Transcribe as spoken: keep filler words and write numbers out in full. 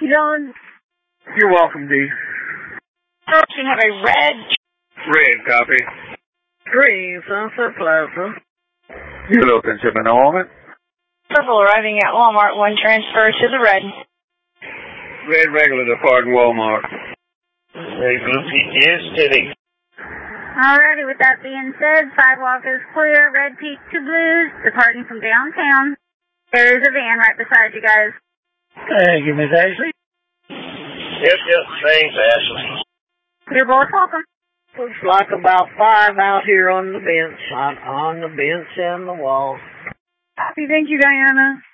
John. You're welcome, Dee. First, you have a red. Red copy. Green, Sunset Plaza. Yellow shipment element. Purple arriving at Walmart. One transfer to the red. Red regular departing Walmart. Red blue P T S steady. Alrighty, with that being said, sidewalk is clear. Red peak to blues, departing from downtown. There is a van right beside you guys. Thank you, Miss Ashley. Yep, yep, thanks, Ashley. You're both welcome. Looks like about five out here on the bench, on, on the bench and the wall. Thank you, Diana.